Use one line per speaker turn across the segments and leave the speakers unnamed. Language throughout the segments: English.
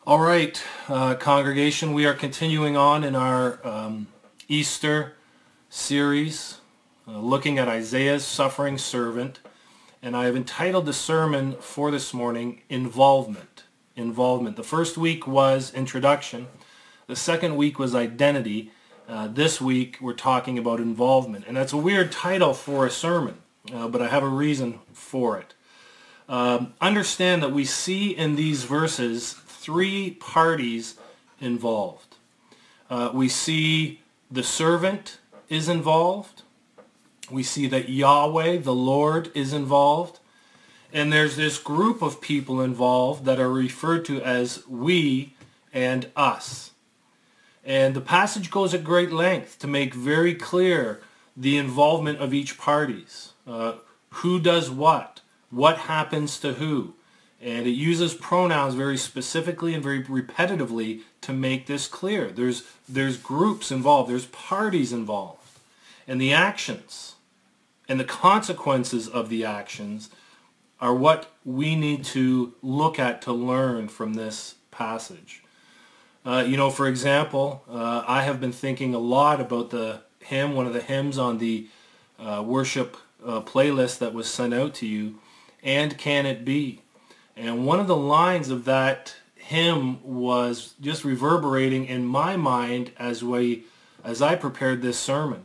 All right, congregation, we are continuing on in our Easter series, looking at Isaiah's suffering servant, and I have entitled the sermon for this morning, Involvement. Involvement. The first week was Introduction. The second week was Identity. This week we're talking about involvement, and that's a weird title for a sermon, but I have a reason for it. Understand that we see in these verses three parties involved. We see the servant is involved. We see that Yahweh, the Lord, is involved. And there's this group of people involved that are referred to as we and us. And the passage goes at great length to make very clear the involvement of each parties. Who does what happens to who. And it uses pronouns very specifically and very repetitively to make this clear. There's groups involved. There's parties involved. And the actions and the consequences of the actions are what we need to look at to learn from this passage. For example, I have been thinking a lot about the hymn, one of the hymns on the worship playlist that was sent out to you, And Can It Be? And one of the lines of that hymn was just reverberating in my mind as I prepared this sermon.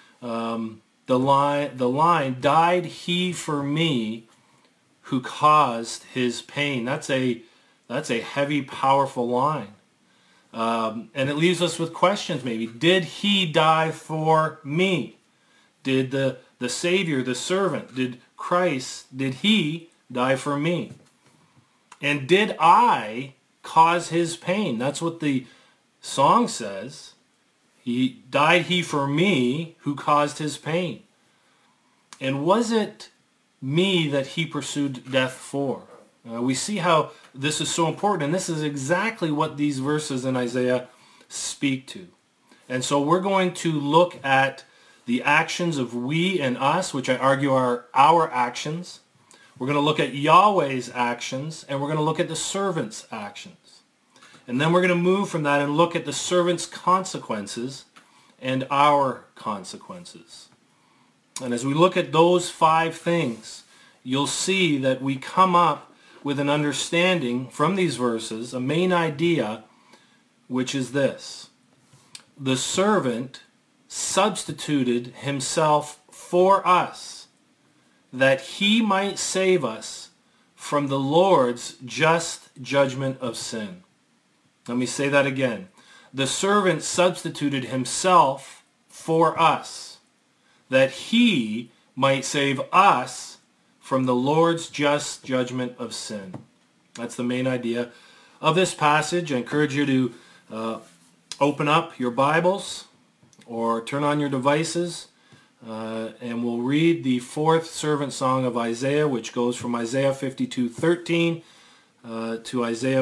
The line, died he for me who caused his pain. That's a heavy, powerful line. And it leaves us with questions maybe. Did he die for me? Did the Savior, the servant, did Christ, did he die for me? And did I cause his pain? That's what the song says. Died he for me who caused his pain? And was it me that he pursued death for? We see how this is so important, and this is exactly what these verses in Isaiah speak to. And so we're going to look at the actions of we and us, which I argue are our actions. We're going to look at Yahweh's actions, and we're going to look at the servant's actions. And then we're going to move from that and look at the servant's consequences and our consequences. And as we look at those five things, you'll see that we come up with an understanding from these verses, a main idea, which is this. The servant substituted himself for us, that he might save us from the Lord's just judgment of sin. Let me say that again. The servant substituted himself for us, that he might save us from the Lord's just judgment of sin. That's the main idea of this passage. I encourage you to open up your Bibles or turn on your devices. And we'll read the fourth servant song of Isaiah, which goes from Isaiah 52:13 to Isaiah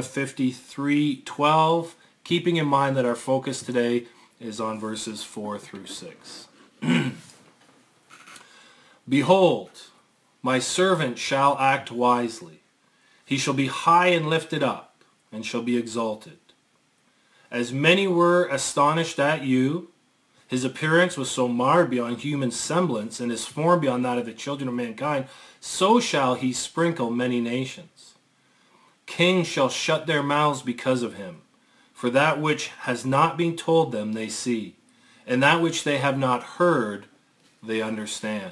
53:12, keeping in mind that our focus today is on verses 4 through 6. Behold, my servant shall act wisely. He shall be high and lifted up, and shall be exalted. As many were astonished at you, his appearance was so marred beyond human semblance, and his form beyond that of the children of mankind, so shall he sprinkle many nations. Kings shall shut their mouths because of him, for that which has not been told them they see, and that which they have not heard they understand.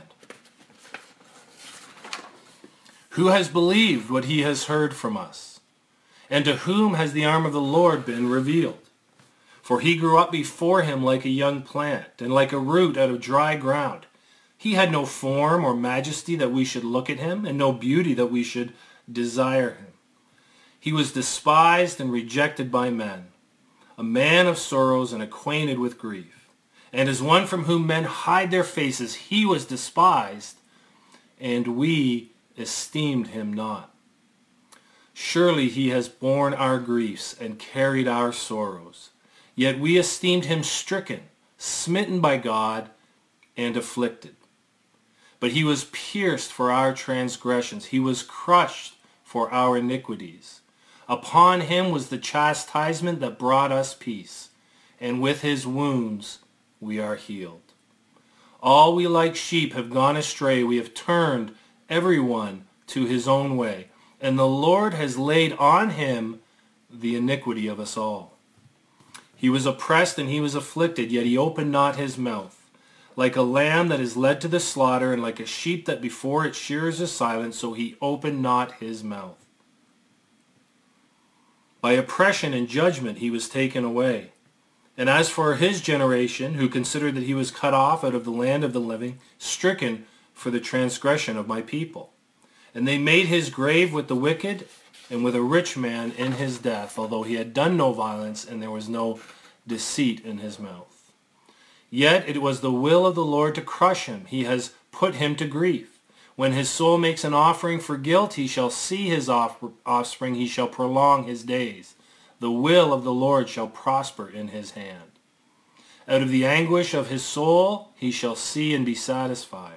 Who has believed what he has heard from us? And to whom has the arm of the Lord been revealed? For he grew up before him like a young plant, and like a root out of dry ground. He had no form or majesty that we should look at him, and no beauty that we should desire him. He was despised and rejected by men, a man of sorrows and acquainted with grief. And as one from whom men hide their faces, he was despised, and we esteemed him not. Surely he has borne our griefs and carried our sorrows. Yet we esteemed him stricken, smitten by God, and afflicted. But he was pierced for our transgressions. He was crushed for our iniquities. Upon him was the chastisement that brought us peace, and with his wounds we are healed. All we like sheep have gone astray. We have turned every one to his own way, and the Lord has laid on him the iniquity of us all. He was oppressed and he was afflicted, yet he opened not his mouth. Like a lamb that is led to the slaughter, and like a sheep that before its shearers is silent, so he opened not his mouth. By oppression and judgment he was taken away. And as for his generation, who considered that he was cut off out of the land of the living, stricken for the transgression of my people. And they made his grave with the wicked, and with a rich man in his death, although he had done no violence, and there was no deceit in his mouth. Yet it was the will of the Lord to crush him. He has put him to grief. When his soul makes an offering for guilt, he shall see his offspring. He shall prolong his days. The will of the Lord shall prosper in his hand. Out of the anguish of his soul he shall see and be satisfied.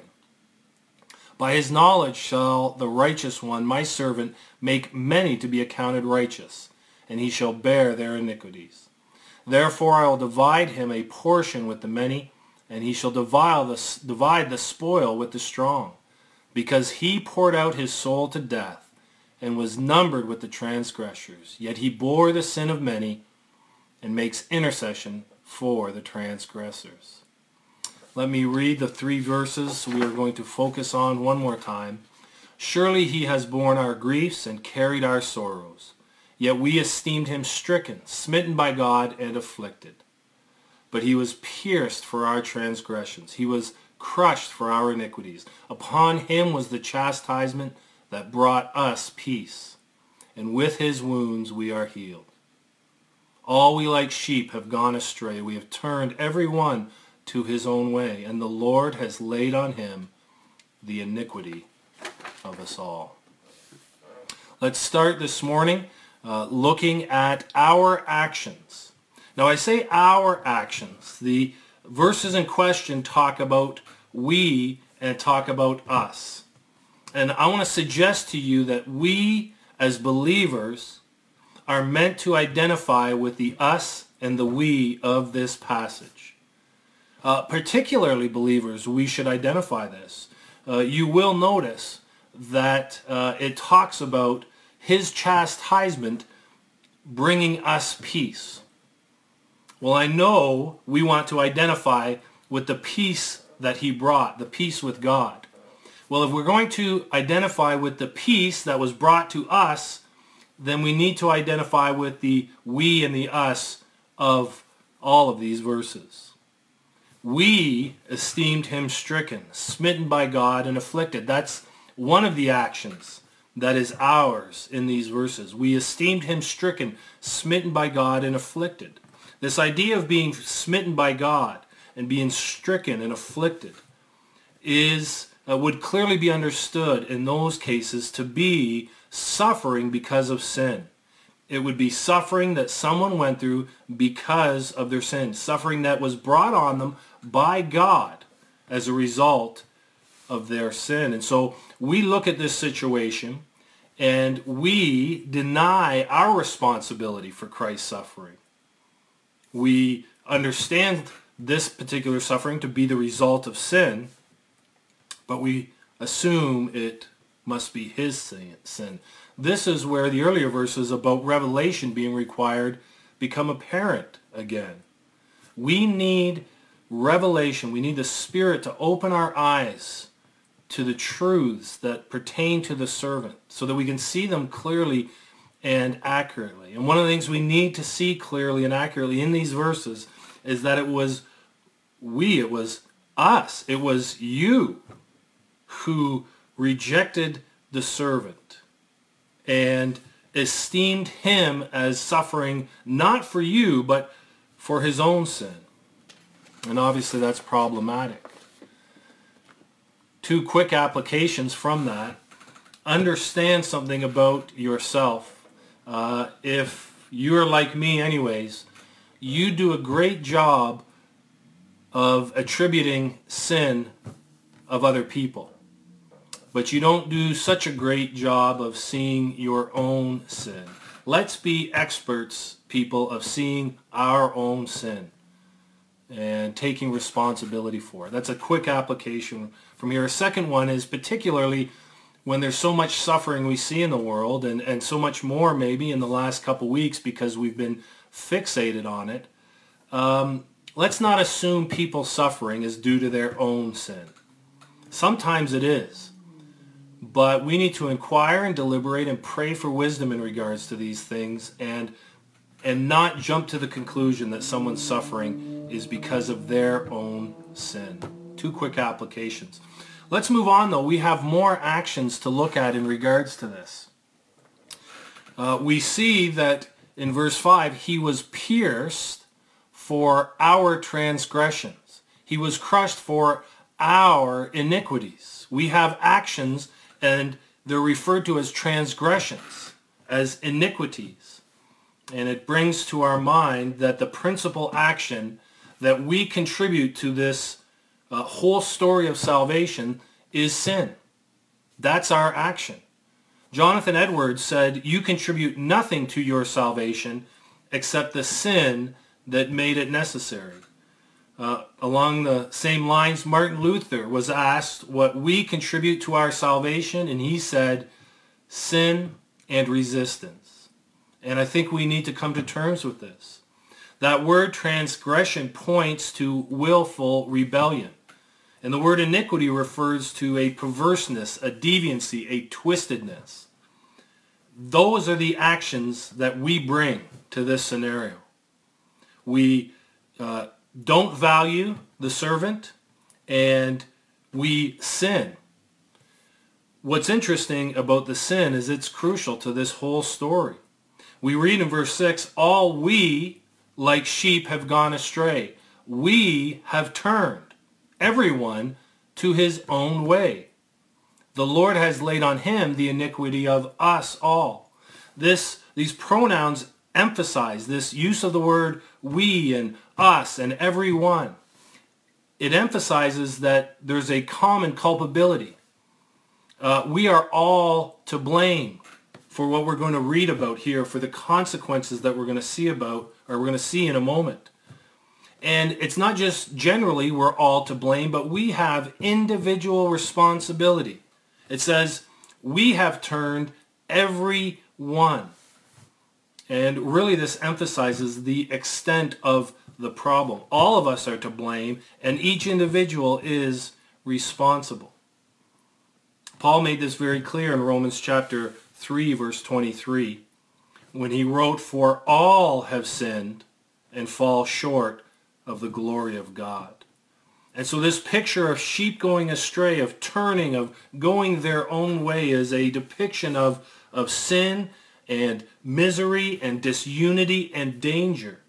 By his knowledge shall the righteous one, my servant, make many to be accounted righteous, and he shall bear their iniquities. Therefore I will divide him a portion with the many, and he shall divide the spoil with the strong, because he poured out his soul to death, and was numbered with the transgressors. Yet he bore the sin of many, and makes intercession for the transgressors. Let me read the 3 verses we are going to focus on one more time. Surely he has borne our griefs and carried our sorrows. Yet we esteemed him stricken, smitten by God, and afflicted. But he was pierced for our transgressions. He was crushed for our iniquities. Upon him was the chastisement that brought us peace, and with his wounds we are healed. All we like sheep have gone astray. We have turned every one to his own way, and the Lord has laid on him the iniquity of us all. Let's start this morning looking at our actions. Now I say our actions. The verses in question talk about we and talk about us. And I want to suggest to you that we as believers are meant to identify with the us and the we of this passage. Particularly believers, we should identify this. You will notice that it talks about his chastisement bringing us peace. Well, I know we want to identify with the peace that he brought, the peace with God. Well, if we're going to identify with the peace that was brought to us, then we need to identify with the we and the us of all of these verses. We esteemed him stricken, smitten by God, and afflicted. That's one of the actions that is ours in these verses. We esteemed him stricken, smitten by God, and afflicted. This idea of being smitten by God and being stricken and afflicted would clearly be understood in those cases to be suffering because of sin. It would be suffering that someone went through because of their sin, suffering that was brought on them by God as a result of their sin. And so we look at this situation and we deny our responsibility for Christ's suffering. We understand this particular suffering to be the result of sin, but we assume it must be his sin. This is where the earlier verses about revelation being required become apparent again. We need revelation. We need the Spirit to open our eyes to the truths that pertain to the servant so that we can see them clearly and accurately. And one of the things we need to see clearly and accurately in these verses is that it was us, it was you who rejected the servant and esteemed him as suffering not for you but for his own sin. And obviously that's problematic. 2 quick applications from that. Understand something about yourself. If you're like me anyways, you do a great job of attributing sin of other people. But you don't do such a great job of seeing your own sin. Let's be experts, people, of seeing our own sin and taking responsibility for it. That's a quick application from here. A second one is particularly when there's so much suffering we see in the world, and so much more maybe in the last couple weeks because we've been fixated on it. Let's not assume people's suffering is due to their own sin. Sometimes it is. But we need to inquire and deliberate and pray for wisdom in regards to these things, and not jump to the conclusion that someone's suffering is because of their own sin. Two quick applications. Let's move on, though. We have more actions to look at in regards to this. We see that in verse 5, he was pierced for our transgressions. He was crushed for our iniquities. We have actions, and they're referred to as transgressions, as iniquities. And it brings to our mind that the principal action that we contribute to this whole story of salvation is sin. That's our action. Jonathan Edwards said, "You contribute nothing to your salvation except the sin that made it necessary." Along the same lines, Martin Luther was asked what we contribute to our salvation, and he said, "Sin and resistance." And I think we need to come to terms with this. That word transgression points to willful rebellion. And the word iniquity refers to a perverseness, a deviancy, a twistedness. Those are the actions that we bring to this scenario. We don't value the servant, and we sin. What's interesting about the sin is it's crucial to this whole story. We read in verse 6, "All we, like sheep, have gone astray. We have turned, everyone, to his own way. The Lord has laid on him the iniquity of us all." These pronouns emphasize this use of the word we and us and everyone. It emphasizes that there's a common culpability. We are all to blame for what we're going to read about here, for the consequences that we're going to see about, or we're going to see in a moment. And it's not just generally we're all to blame, but we have individual responsibility. It says, "We have turned every one." And really this emphasizes the extent of the problem. All of us are to blame, and each individual is responsible. Paul made this very clear in Romans chapter 3, verse 23, when he wrote, "For all have sinned and fall short of the glory of God." And so this picture of sheep going astray, of turning, of going their own way, is a depiction of sin and misery and disunity and danger.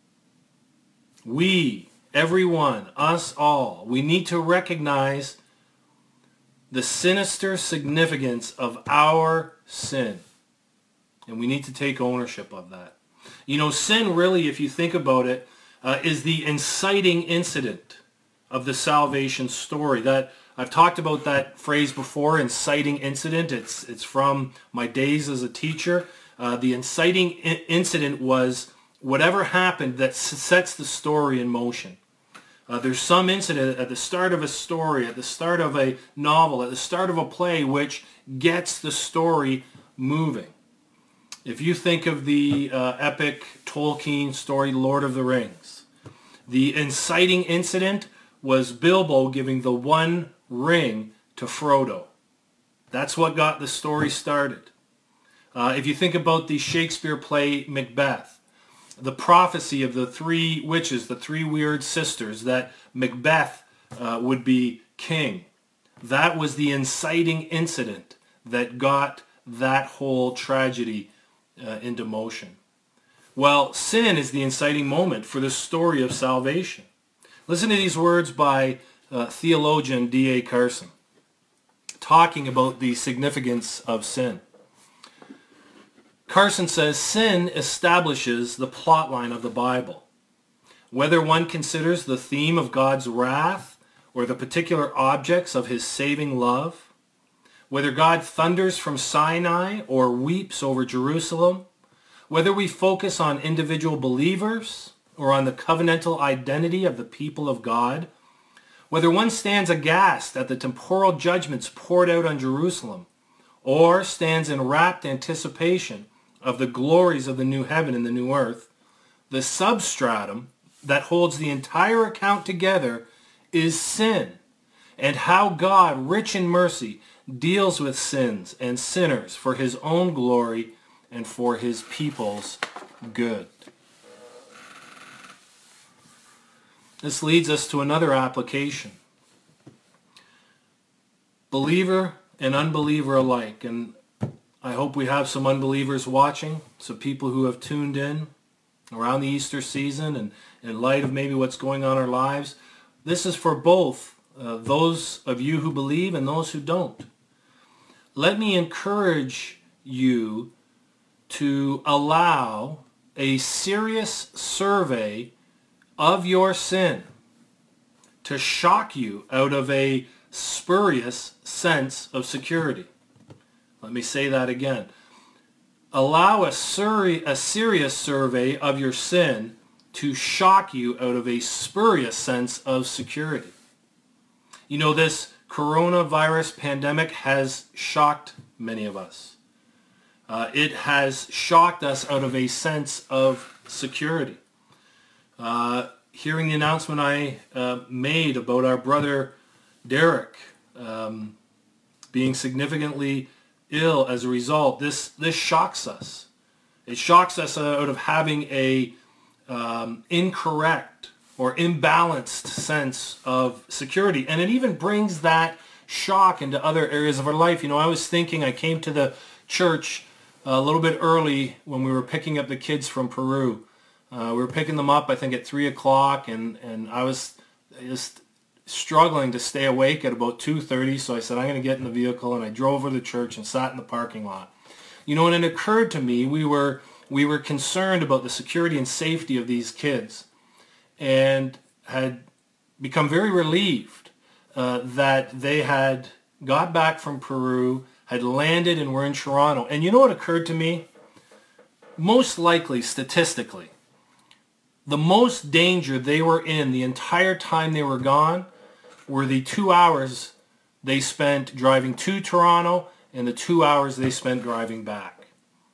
We, everyone, us all, we need to recognize the sinister significance of our sin. And we need to take ownership of that. You know, sin really, if you think about it, is the inciting incident of the salvation story. That I've talked about that phrase before, inciting incident. It's from my days as a teacher. The inciting incident was whatever happened that sets the story in motion. There's some incident at the start of a story, at the start of a novel, at the start of a play, which gets the story moving. If you think of the epic Tolkien story, Lord of the Rings, the inciting incident was Bilbo giving the one ring to Frodo. That's what got the story started. If you think about the Shakespeare play Macbeth, the prophecy of the three witches, the three weird sisters, that Macbeth would be king. That was the inciting incident that got that whole tragedy into motion. Well, sin is the inciting moment for the story of salvation. Listen to these words by theologian D.A. Carson, talking about the significance of sin. Carson says, "Sin establishes the plotline of the Bible. Whether one considers the theme of God's wrath or the particular objects of his saving love, whether God thunders from Sinai or weeps over Jerusalem, Whether we focus on individual believers or on the covenantal identity of the people of God, whether one stands aghast at the temporal judgments poured out on Jerusalem, or stands in rapt anticipation of the glories of the new heaven and the new earth, the substratum that holds the entire account together is sin, and how God, rich in mercy, deals with sins and sinners for his own glory and for his people's good. This leads us to another application. Believer and unbeliever alike, and I hope we have some unbelievers watching, some people who have tuned in around the Easter season and in light of maybe what's going on in our lives. This is for both those of you who believe and those who don't. Let me encourage you to allow a serious survey of your sin to shock you out of a spurious sense of security. Let me say that again. Allow a serious survey of your sin to shock you out of a spurious sense of security. You know, this coronavirus pandemic has shocked many of us. It has shocked us out of a sense of security. Hearing the announcement I made about our brother Derek being significantly ill as a result, this shocks us. It shocks us out of having a incorrect or imbalanced sense of security. And it even brings that shock into other areas of our life. You know, I was thinking, I came to the church a little bit early when we were picking up the kids from Peru. We were picking them up, I think, at 3 o'clock, and I was just struggling to stay awake at about 2:30, so I said, I'm going to get in the vehicle, and I drove over to the church and sat in the parking lot. You know, and it occurred to me, we were concerned about the security and safety of these kids, and had become very relieved that they had got back from Peru, had landed, and were in Toronto. And you know what occurred to me? Most likely, statistically, the most danger they were in the entire time they were gone were the 2 hours they spent driving to Toronto and the 2 hours they spent driving back.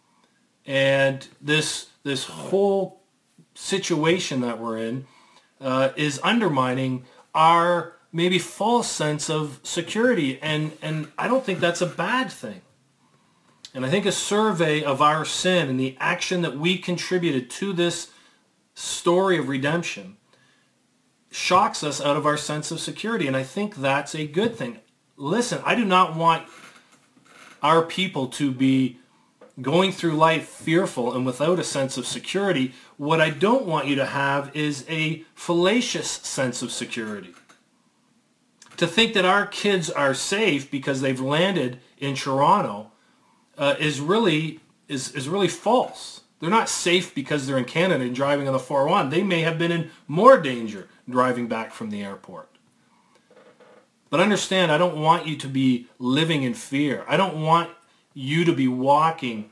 And this whole situation that we're in is undermining our maybe false sense of security, and I don't think that's a bad thing. And I think a survey of our sin and the action that we contributed to this story of redemption shocks us out of our sense of security, and I think that's a good thing. Listen, I do not want our people to be going through life fearful and without a sense of security. What I don't want you to have is a fallacious sense of security. To think that our kids are safe because they've landed in Toronto is really false. They're not safe because they're in Canada and driving on the 401. They may have been in more danger driving back from the airport. But understand, I don't want you to be living in fear. I don't want you to be walking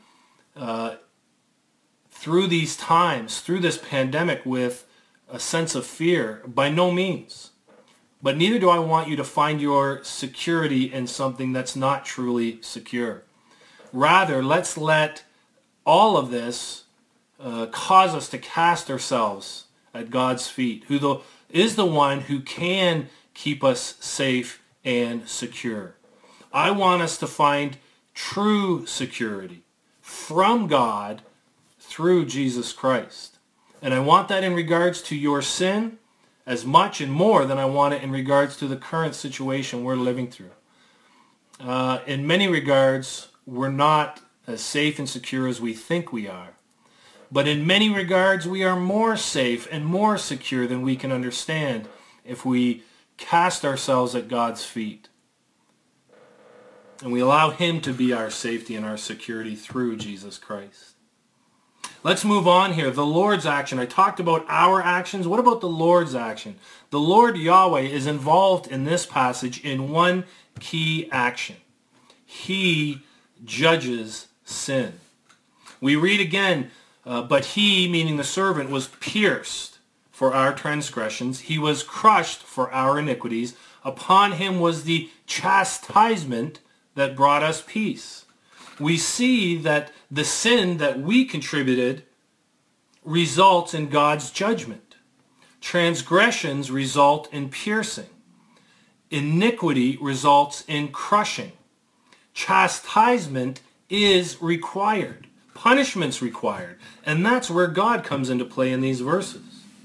through these times, through this pandemic, with a sense of fear. By no means. But neither do I want you to find your security in something that's not truly secure. Rather, let's let all of this cause us to cast ourselves at God's feet, who is the one who can keep us safe and secure. I want us to find true security from God through Jesus Christ. And I want that in regards to your sin as much and more than I want it in regards to the current situation we're living through. In many regards, we're not as safe and secure as we think we are. But in many regards, we are more safe and more secure than we can understand if we cast ourselves at God's feet. And we allow him to be our safety and our security through Jesus Christ. Let's move on here. The Lord's action. I talked about our actions. What about the Lord's action? The Lord Yahweh is involved in this passage in one key action. He judges sin. We read again But he, meaning the servant, was pierced for our transgressions. He was crushed for our iniquities. Upon him was the chastisement that brought us peace. We see that the sin that we contributed results in God's judgment. Transgressions result in piercing. Iniquity results in crushing. Chastisement is required. Punishment's required. And that's where God comes into play in these verses.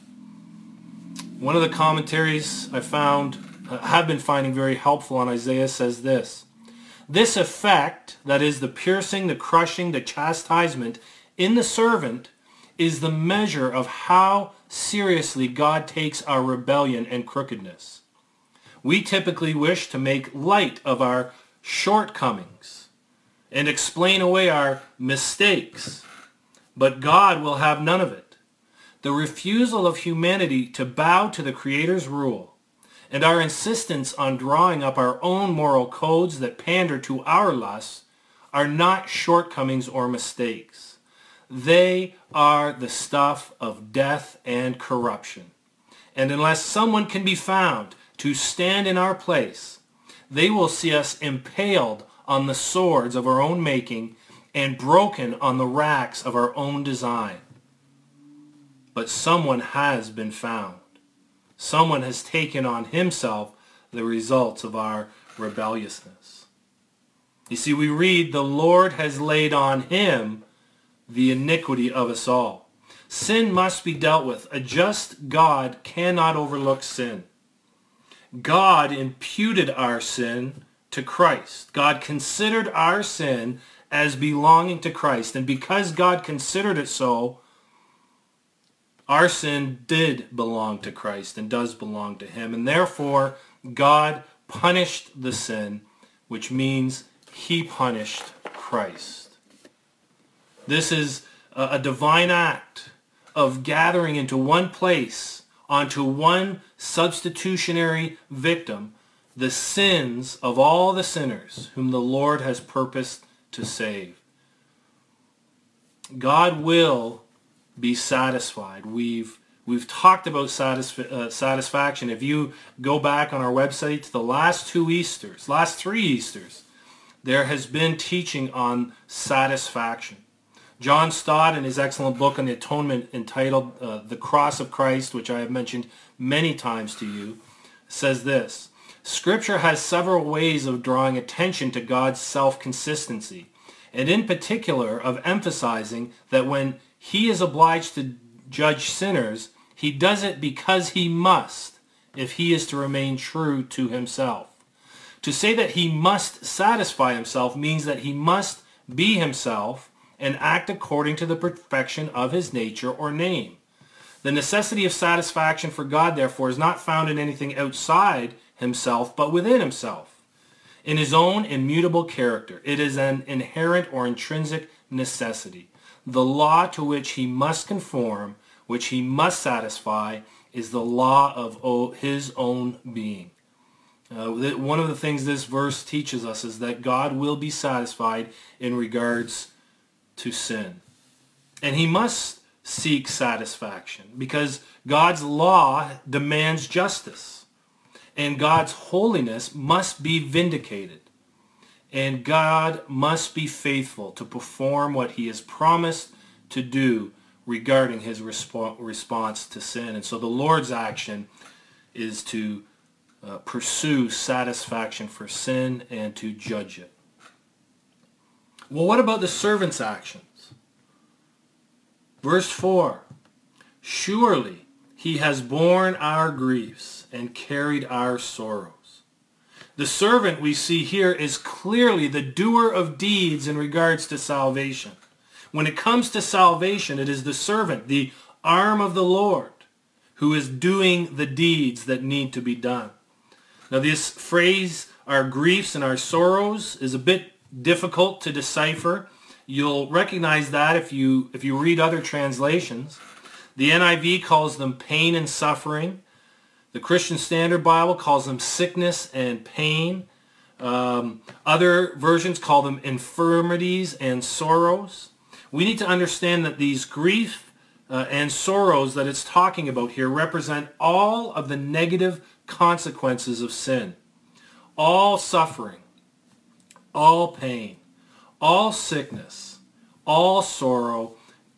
One of the commentaries I have been finding very helpful on Isaiah says this: this effect, that is the piercing, the crushing, the chastisement in the servant, is the measure of how seriously God takes our rebellion and crookedness. We typically wish to make light of our shortcomings and explain away our mistakes, but God will have none of it. The refusal of humanity to bow to the Creator's rule and our insistence on drawing up our own moral codes that pander to our lusts are not shortcomings or mistakes. They are the stuff of death and corruption. And unless someone can be found to stand in our place, they will see us impaled on the swords of our own making and broken on the racks of our own design. But someone has been found. Someone has taken on himself the results of our rebelliousness. You see, we read, the Lord has laid on him the iniquity of us all. Sin must be dealt with. A just God cannot overlook sin. God imputed our sin to Christ. God considered our sin as belonging to Christ. And because God considered it so, our sin did belong to Christ and does belong to him. And therefore, God punished the sin, which means he punished Christ. This is a divine act of gathering into one place, onto one substitutionary victim, the sins of all the sinners whom the Lord has purposed to save. God will be satisfied. We've talked about satisfaction. If you go back on our website to the last three Easters, there has been teaching on satisfaction. John Stott, in his excellent book on the atonement entitled The Cross of Christ, which I have mentioned many times to you, says this: Scripture has several ways of drawing attention to God's self-consistency, and in particular of emphasizing that when he is obliged to judge sinners, he does it because he must, if he is to remain true to himself. To say that he must satisfy himself means that he must be himself and act according to the perfection of his nature or name. The necessity of satisfaction for God, therefore, is not found in anything outside himself, but within himself, in his own immutable character. It is an inherent or intrinsic necessity. The law to which he must conform, which he must satisfy, is the law of his own being. One of the things this verse teaches us is that God will be satisfied in regards to sin. And he must seek satisfaction because God's law demands justice. And God's holiness must be vindicated. And God must be faithful to perform what he has promised to do regarding his response to sin. And so the Lord's action is to pursue satisfaction for sin and to judge it. Well, what about the servant's actions? Verse 4, surely he has borne our griefs and carried our sorrows. The servant we see here is clearly the doer of deeds in regards to salvation. When it comes to salvation, it is the servant, the arm of the Lord, who is doing the deeds that need to be done. Now this phrase, our griefs and our sorrows, is a bit difficult to decipher. You'll recognize that if you read other translations. The NIV calls them pain and suffering. The Christian Standard Bible calls them sickness and pain. Other versions call them infirmities and sorrows. We need to understand that these grief and sorrows that it's talking about here represent all of the negative consequences of sin. All suffering, all pain, all sickness, all sorrow,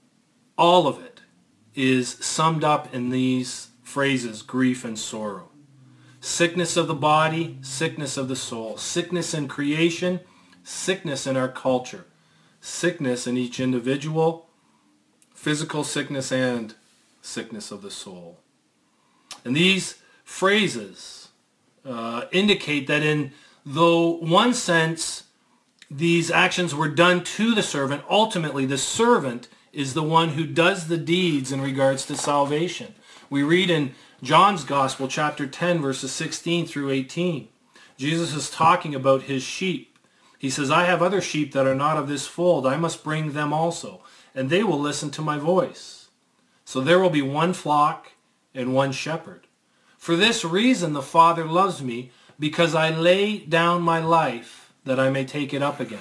all of it is summed up in these phrases, grief and sorrow. Sickness of the body, sickness of the soul. Sickness in creation, sickness in our culture. Sickness in each individual, physical sickness and sickness of the soul. And these phrases indicate that in though one sense these actions were done to the servant, ultimately the servant is the one who does the deeds in regards to salvation. We read in John's Gospel, chapter 10, verses 16 through 18. Jesus is talking about his sheep. He says, I have other sheep that are not of this fold. I must bring them also, and they will listen to my voice. So there will be one flock and one shepherd. For this reason the Father loves me, because I lay down my life that I may take it up again.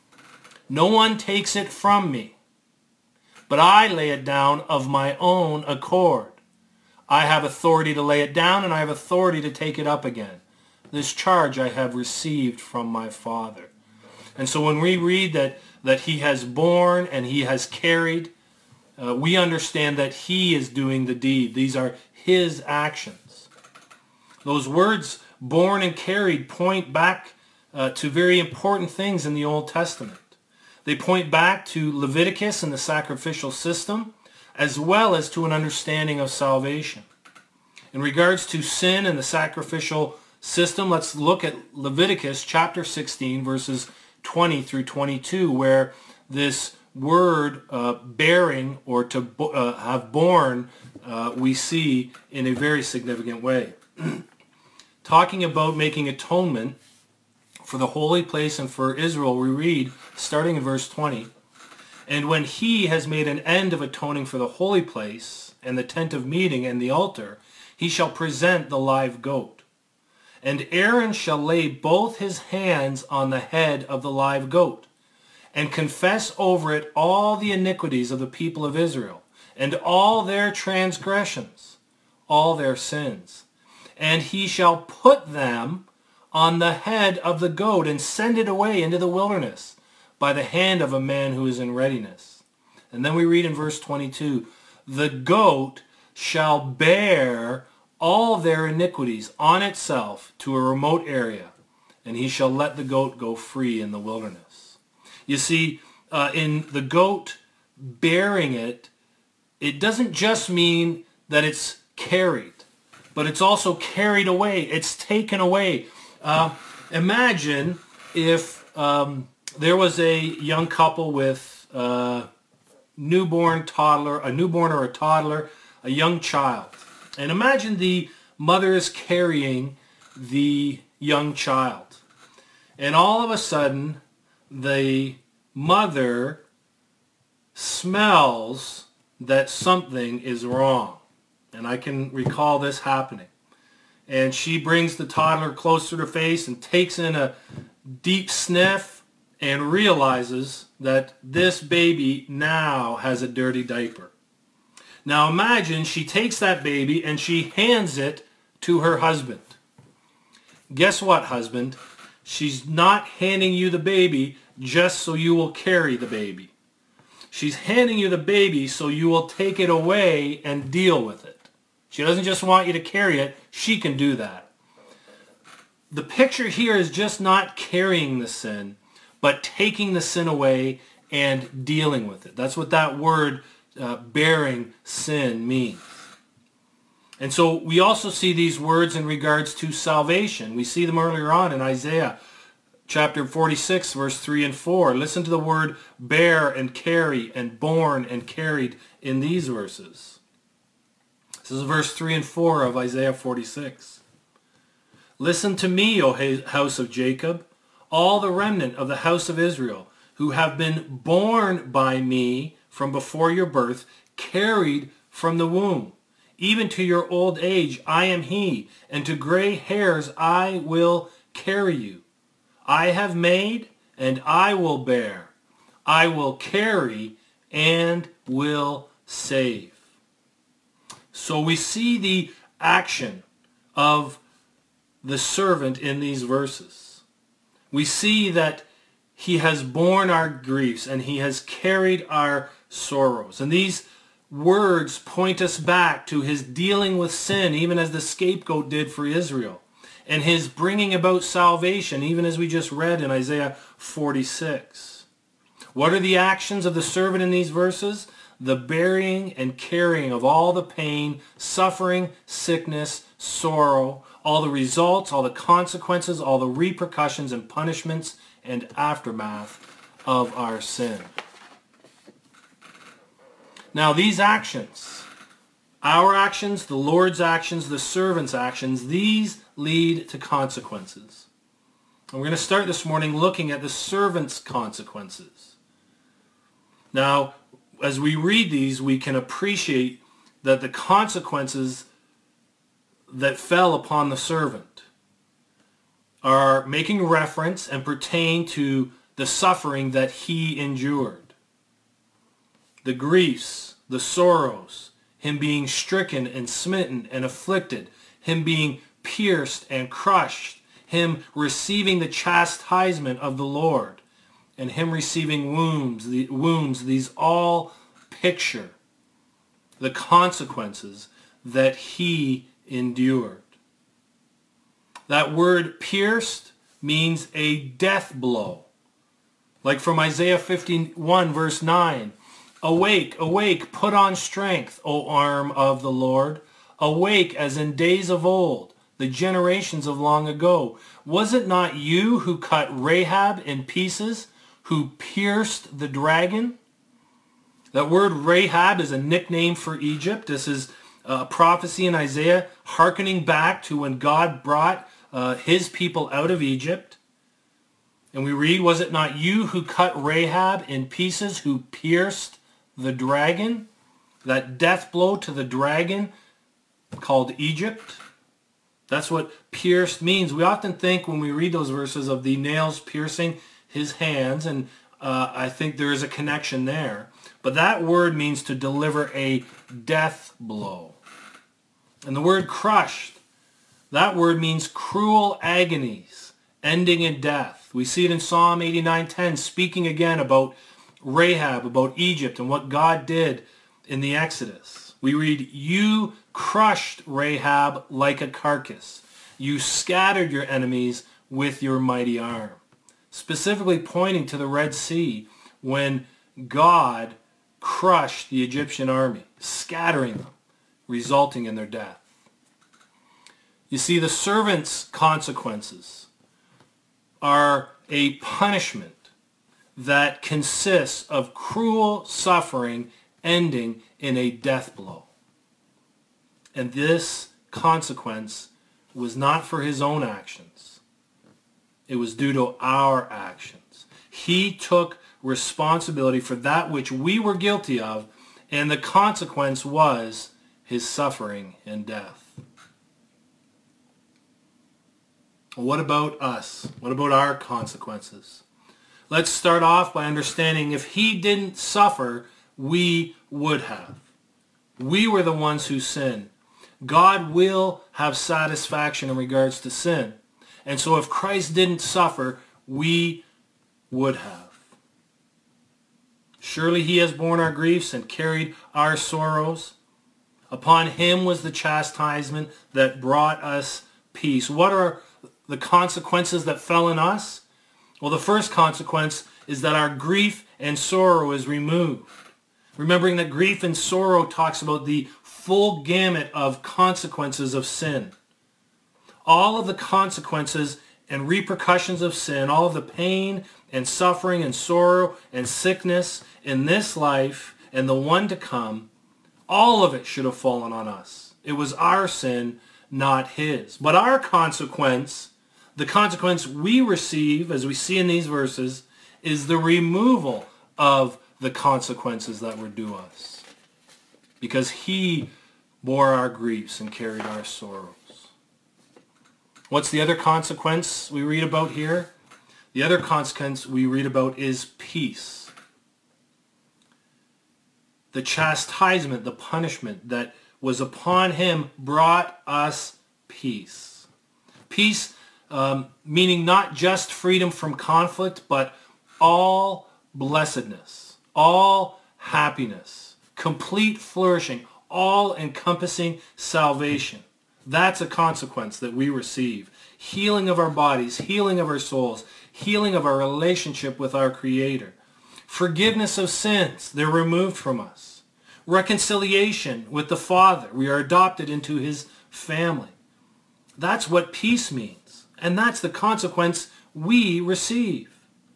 No one takes it from me, but I lay it down of my own accord. I have authority to lay it down, and I have authority to take it up again. This charge I have received from my Father. And so when we read that he has borne and he has carried, we understand that he is doing the deed. These are his actions. Those words, borne and carried, point back to very important things in the Old Testament. They point back to Leviticus and the sacrificial system, as well as to an understanding of salvation. In regards to sin and the sacrificial system, let's look at Leviticus chapter 16, verses 20 through 22, where this word bearing or to have borne we see in a very significant way. Talking about making atonement for the holy place and for Israel, we read, starting in verse 20, and when he has made an end of atoning for the holy place and the tent of meeting and the altar, he shall present the live goat. And Aaron shall lay both his hands on the head of the live goat, and confess over it all the iniquities of the people of Israel, and all their transgressions, all their sins. And he shall put them on the head of the goat, and send it away into the wilderness by the hand of a man who is in readiness. And then we read in verse 22, the goat shall bear all their iniquities on itself to a remote area, and he shall let the goat go free in the wilderness. You see, in the goat bearing it, it doesn't just mean that it's carried, but it's also carried away. It's taken away. Imagine if there was a young couple with a newborn or a toddler, a young child. And imagine the mother is carrying the young child. And all of a sudden, the mother smells that something is wrong. And I can recall this happening. And she brings the toddler close to her face and takes in a deep sniff and realizes that this baby now has a dirty diaper. Now imagine she takes that baby and she hands it to her husband. Guess what, husband? She's not handing you the baby just so you will carry the baby. She's handing you the baby so you will take it away and deal with it. She doesn't just want you to carry it. She can do that. The picture here is just not carrying the sin, but taking the sin away and dealing with it. That's what that word bearing sin means. And so we also see these words in regards to salvation. We see them earlier on in Isaiah chapter 46, verse 3 and 4. Listen to the word bear and carry and borne and carried in these verses. This is verse 3 and 4 of Isaiah 46. Listen to me, O house of Jacob, all the remnant of the house of Israel, who have been born by me from before your birth, carried from the womb. Even to your old age I am he, and to gray hairs I will carry you. I have made, and I will bear. I will carry, and will save. So we see the action of the servant in these verses. We see that he has borne our griefs and he has carried our sorrows. And these words point us back to his dealing with sin, even as the scapegoat did for Israel, and his bringing about salvation, even as we just read in Isaiah 46. What are the actions of the servant in these verses? The bearing and carrying of all the pain, suffering, sickness, sorrow, all the results, all the consequences, all the repercussions and punishments and aftermath of our sin. Now these actions, our actions, the Lord's actions, the servant's actions, these lead to consequences. And we're going to start this morning looking at the servant's consequences. Now, as we read these, we can appreciate that the consequences that fell upon the servant are making reference and pertain to the suffering that he endured. The griefs, the sorrows, him being stricken and smitten and afflicted, him being pierced and crushed, him receiving the chastisement of the Lord, and him receiving wounds. These all picture the consequences that he endured. That word pierced means a death blow. Like from Isaiah 51 verse 9, "Awake, awake, put on strength, O arm of the Lord. Awake as in days of old, the generations of long ago. Was it not you who cut Rahab in pieces, who pierced the dragon?" That word Rahab is a nickname for Egypt. This is a prophecy in Isaiah hearkening back to when God brought his people out of Egypt. And we read, "Was it not you who cut Rahab in pieces, who pierced the dragon?" That death blow to the dragon called Egypt. That's what pierced means. We often think when we read those verses of the nails piercing his hands, and I think there is a connection there. But that word means to deliver a death blow. And the word crushed, that word means cruel agonies, ending in death. We see it in Psalm 89:10, speaking again about Rahab, about Egypt, and what God did in the Exodus. We read, "You crushed Rahab like a carcass. You scattered your enemies with your mighty arm." Specifically pointing to the Red Sea when God crushed the Egyptian army, scattering them, resulting in their death. You see, the servant's consequences are a punishment that consists of cruel suffering ending in a death blow. And this consequence was not for his own actions. It was due to our actions. He took responsibility for that which we were guilty of, and the consequence was his suffering and death. What about us? What about our consequences? Let's start off by understanding if he didn't suffer, we would have. We were the ones who sinned. God will have satisfaction in regards to sin. And so if Christ didn't suffer, we would have. Surely he has borne our griefs and carried our sorrows. Upon him was the chastisement that brought us peace. What are the consequences that fell on us? Well, the first consequence is that our grief and sorrow is removed. Remembering that grief and sorrow talks about the full gamut of consequences of sin. All of the consequences and repercussions of sin, all of the pain and suffering and sorrow and sickness in this life and the one to come, all of it should have fallen on us. It was our sin, not his. But our consequence, the consequence we receive, as we see in these verses, is the removal of the consequences that were due us. Because he bore our griefs and carried our sorrows. What's the other consequence we read about here? The other consequence we read about is peace. the chastisement, the punishment that was upon him brought us peace. Peace, meaning not just freedom from conflict, but all blessedness, all happiness, complete flourishing, all-encompassing salvation. That's a consequence that we receive. Healing of our bodies, healing of our souls, healing of our relationship with our Creator. Forgiveness of sins, they're removed from us. Reconciliation with the Father, we are adopted into his family. That's what peace means, and that's the consequence we receive.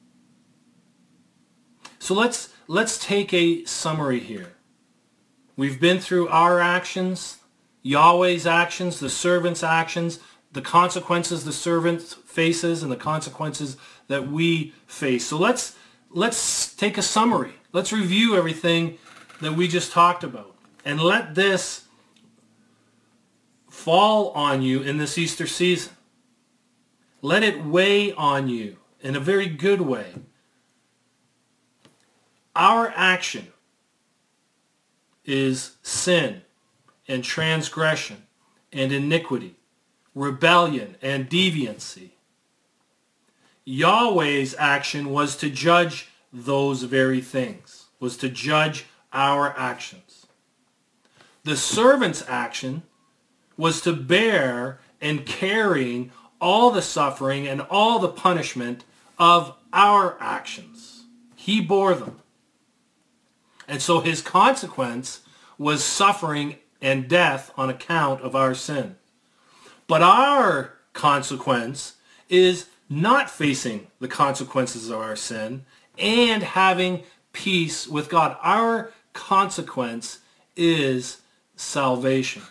So let's take a summary here. We've been through our actions, Yahweh's actions, the servant's actions, the consequences the servant faces, and the consequences that we face. So let's take a summary. Let's review everything that we just talked about. And let this fall on you in this Easter season. Let it weigh on you in a very good way. Our action is sin and transgression and iniquity, rebellion and deviancy. Yahweh's action was to judge those very things, was to judge our actions. The servant's action was to bear and carrying all the suffering and all the punishment of our actions. He bore them. And so his consequence was suffering and death on account of our sin. But our consequence is not facing the consequences of our sin and having peace with God. Our consequence is salvation.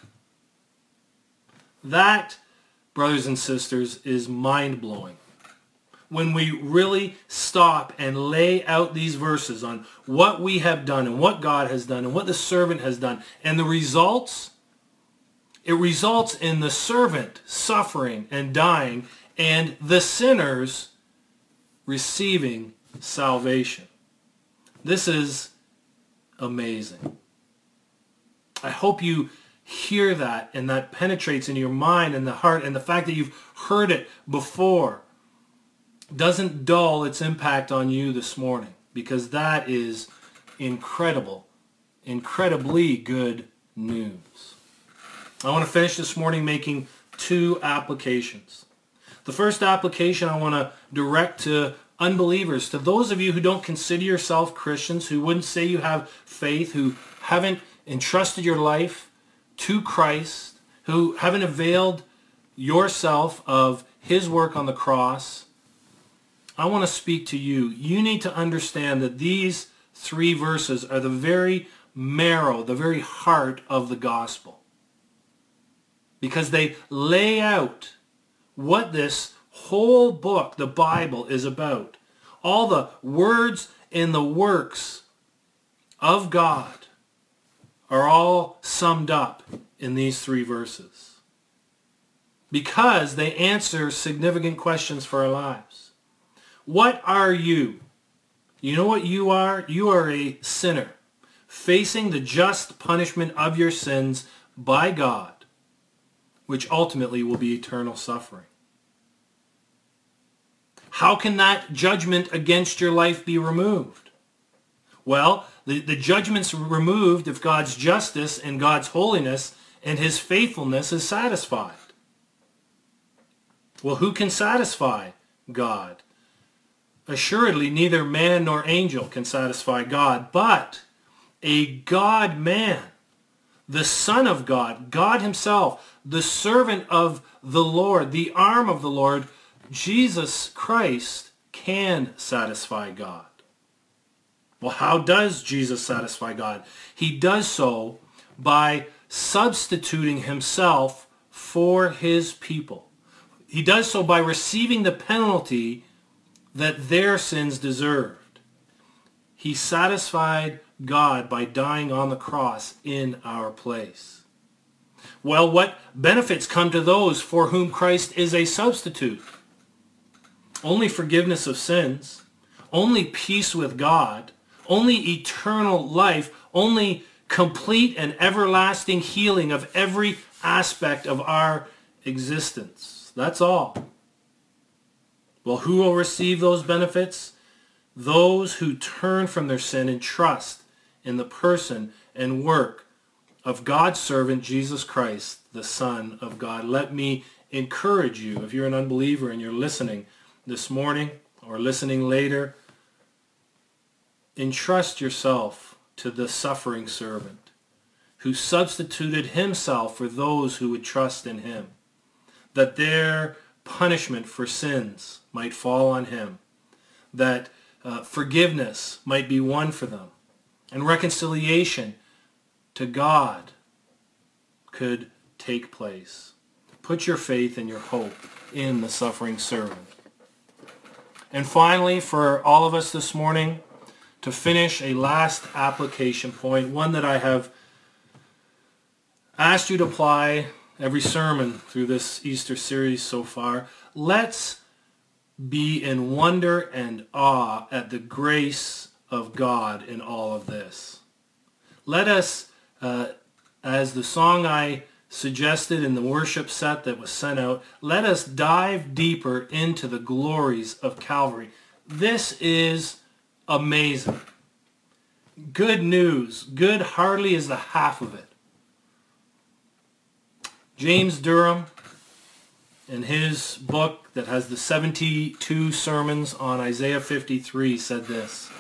That, brothers and sisters, is mind-blowing. When we really stop and lay out these verses on what we have done and what God has done and what the servant has done, and the results, it results in the servant suffering and dying and the sinners receiving salvation. This is amazing. I hope you hear that and that penetrates into your mind and the heart, and the fact that you've heard it before doesn't dull its impact on you this morning, because that is incredible, incredibly good news. I want to finish this morning making two applications. The first application I want to direct to unbelievers, to those of you who don't consider yourself Christians, who wouldn't say you have faith, who haven't entrusted your life to Christ, who haven't availed yourself of his work on the cross. I want to speak to you. You need to understand that these three verses are the very marrow, the very heart of the gospel, because they lay out what this whole book, the Bible, is about. All the words and the works of God are all summed up in these three verses, because they answer significant questions for our lives. What are you? You know what you are? You are a sinner, facing the just punishment of your sins by God, which ultimately will be eternal suffering. How can that judgment against your life be removed? Well, the judgment's removed if God's justice and God's holiness and his faithfulness is satisfied. Well, who can satisfy God? Assuredly, neither man nor angel can satisfy God, but a God-man, the Son of God, God himself, the servant of the Lord, the arm of the Lord, Jesus Christ, can satisfy God. Well, how does Jesus satisfy God? He does so by substituting himself for his people. He does so by receiving the penalty that their sins deserved. He satisfied God by dying on the cross in our place. Well, what benefits come to those for whom Christ is a substitute? Only forgiveness of sins, only peace with God, only eternal life, only complete and everlasting healing of every aspect of our existence. That's all. Well, who will receive those benefits? Those who turn from their sin and trust in the person and work of God's servant, Jesus Christ, the Son of God. Let me encourage you, if you're an unbeliever and you're listening this morning or listening later, entrust yourself to the suffering servant who substituted himself for those who would trust in him, that their punishment for sins might fall on him, that forgiveness might be won for them, and reconciliation to God could take place. Put your faith and your hope in the suffering servant. And finally, for all of us this morning, to finish a last application point, one that I have asked you to apply every sermon through this Easter series so far. Let's be in wonder and awe at the grace of God in all of this. Let us, as the song I suggested in the worship set that was sent out, let us dive deeper into the glories of Calvary. This is amazing. Good news. Good hardly is the half of it. James Durham, in his book that has the 72 sermons on Isaiah 53, said this.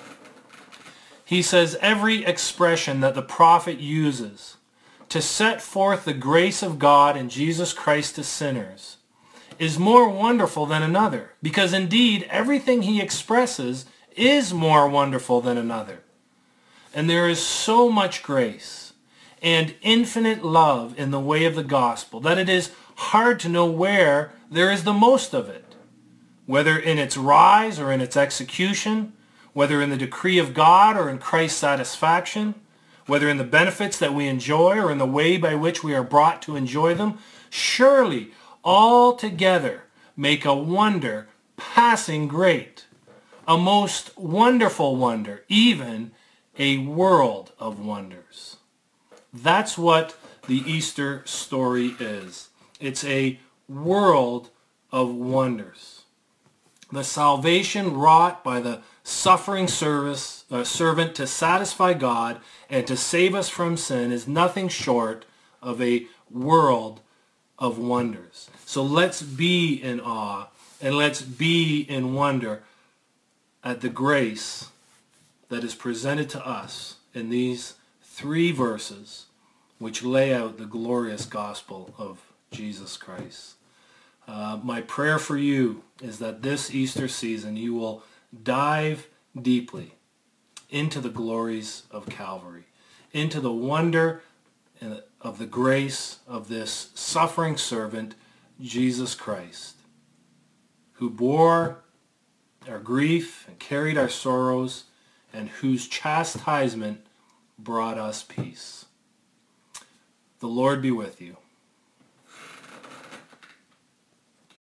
He says, every expression that the prophet uses to set forth the grace of God in Jesus Christ to sinners is more wonderful than another, because indeed everything he expresses is more wonderful than another. And there is so much grace and infinite love in the way of the gospel that it is hard to know where there is the most of it, whether in its rise or in its execution, whether in the decree of God or in Christ's satisfaction, whether in the benefits that we enjoy or in the way by which we are brought to enjoy them. Surely all together make a wonder passing great, a most wonderful wonder, even a world of wonders. That's what the Easter story is. It's a world of wonders. The salvation wrought by the suffering servant to satisfy God and to save us from sin is nothing short of a world of wonders. So let's be in awe and let's be in wonder at the grace that is presented to us in these 3 verses which lay out the glorious gospel of Jesus Christ. My prayer for you is that this Easter season you will dive deeply into the glories of Calvary, into the wonder of the grace of this suffering servant, Jesus Christ, who bore our grief and carried our sorrows and whose chastisement brought us peace. The Lord be with you.